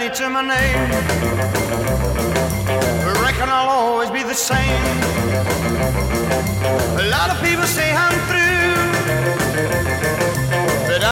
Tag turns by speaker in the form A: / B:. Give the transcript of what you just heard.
A: to my name. Reckon I'll always be the same. A lot of people say I'm through.